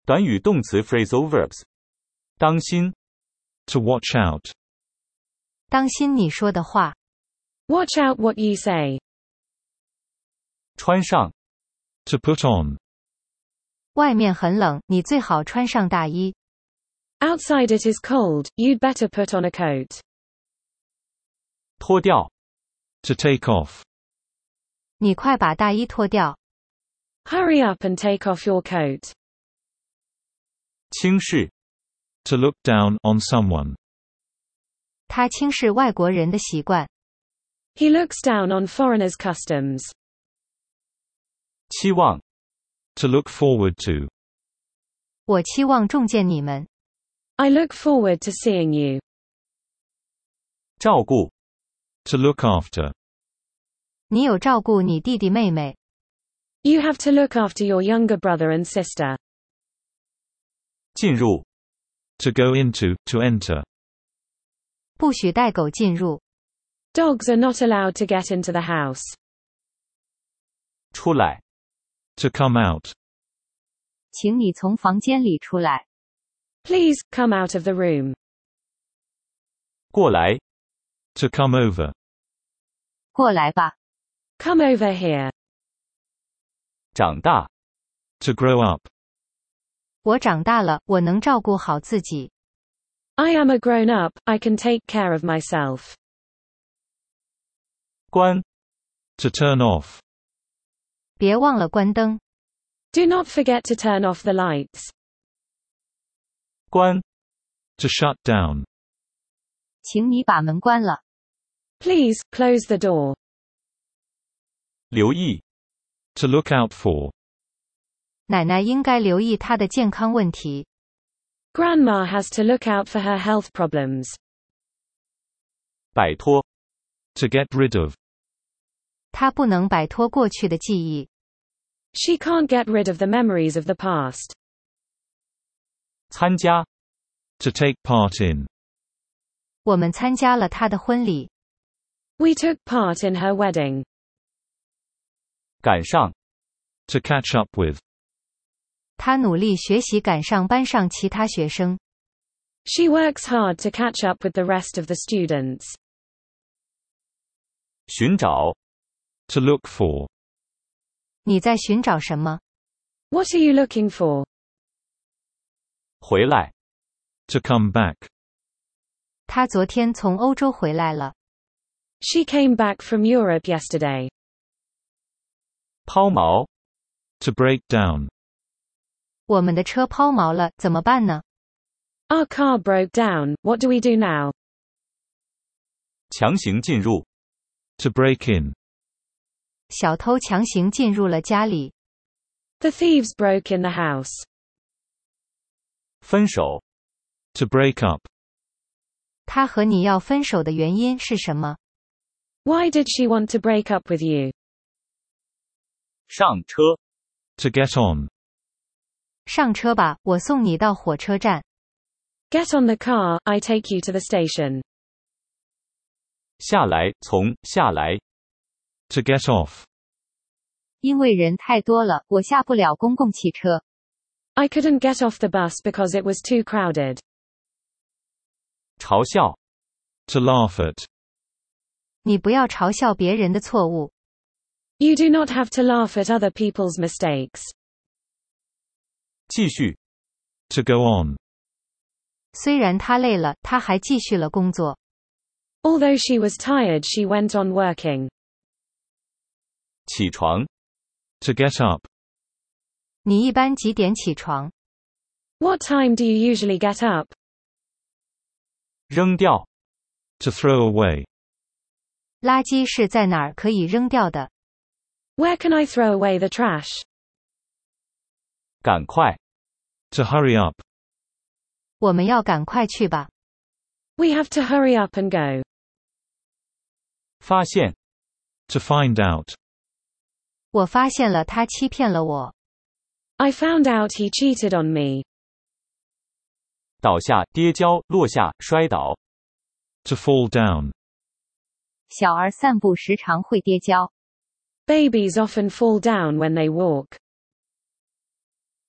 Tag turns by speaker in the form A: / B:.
A: 短语动词 phrasal verbs。当心
B: To watch out.
C: 当心你说的话。
D: Watch out what you say.
A: 穿上
B: To put on.
C: 外面很冷，你最好穿上大衣。
D: Outside it is cold, you'd better put on a coat.
A: 脱掉
B: To take off.
C: 你快把大衣脱掉。
D: Hurry up and take off your coat.
A: 轻视
B: To look down on someone.
C: 他轻视外国人的习惯。
D: He looks down on foreigners' customs.
A: 期望
B: To look forward to.
C: 我期望重见你们。
D: I look forward to seeing you.
A: 照顾
B: To look after.
C: 你有照顾你弟弟妹妹。
D: You have to look after your younger brother and sister.
A: 进入
B: To go into, to enter.
C: 不许带狗进入。
D: Dogs are not allowed to get into the house.
A: 出来
B: To come out.
C: 请你从房间里出来。
D: Please, come out of the room.
A: 过来
B: To come over.
C: 过来吧。
D: Come over here.
A: 长大
B: To grow up.
C: 我长大了，我能照顾好自己。
D: I am a grown-up, I can take care of myself.
A: 关
B: To turn off.
C: 别忘了关灯。
D: Do not forget to turn off the lights.
A: 关
B: To shut down.
C: 请你把门关了。
D: Please, close the door.
A: 留意
B: To look out for.
C: 奶奶应该留意她的健康问题。
D: Grandma has to look out for her health problems.
A: 摆脱
B: To get rid of.
C: 她不能摆脱过去的记忆。
D: She can't get rid of the memories of the past.
A: 参加
B: To take part in.
C: 我们参加了她的婚礼。
D: We took part in her wedding.
A: 赶上
B: To catch up with.
C: 她努力学习赶上班上其他学生。
D: She works hard to catch up with the rest of the students.
A: 寻找
B: To look for.
C: 你在寻找什么？
D: What are you looking for?
A: 回来
B: To come back.
C: 她昨天从欧洲回来了。
D: She came back from Europe yesterday.
A: 抛锚
B: To break down.
C: 我们的车抛锚了，怎么办呢？
D: Our car broke down, what do we do now?
A: 强行进入
B: To break in.
C: 小偷强行进入了家里。
D: The thieves broke in the house.
A: 分手
B: To break up.
C: 他和你要分手的原因是什么？
D: Why did she want to break up with you?
A: 上车
B: To get on.
C: 上车吧，我送你到火车站。
D: Get on the car, I take you to the station.
A: 下来从下来
B: To get off.
C: 因为人太多了，我下不了公共汽车。
D: I couldn't get off the bus because it was too crowded.
A: 嘲笑
B: To laugh at.
C: 你不要嘲笑别人的错误。
D: You do not have to laugh at other people's mistakes.
A: 继续
B: To go on.
C: 虽然他累了，他还继续了工作。
D: Although she was tired, she went on working.
A: 起床
B: To get up.
C: 你一般几点起床？
D: What time do you usually get up?
A: 扔掉
B: To throw away.
C: 垃圾是在哪儿可以扔掉的？
D: Where can I throw away the trash?
A: 赶快
B: To hurry up.
C: 我们要赶快去吧。
D: We have to hurry up and go.
A: 发现
B: To find out.
C: 我发现了他欺骗了我。
D: I found out he cheated on me.
A: 倒下跌跤落下摔倒
B: To fall down.
C: 小儿散步时常会跌跤。
D: Babies often fall down when they walk.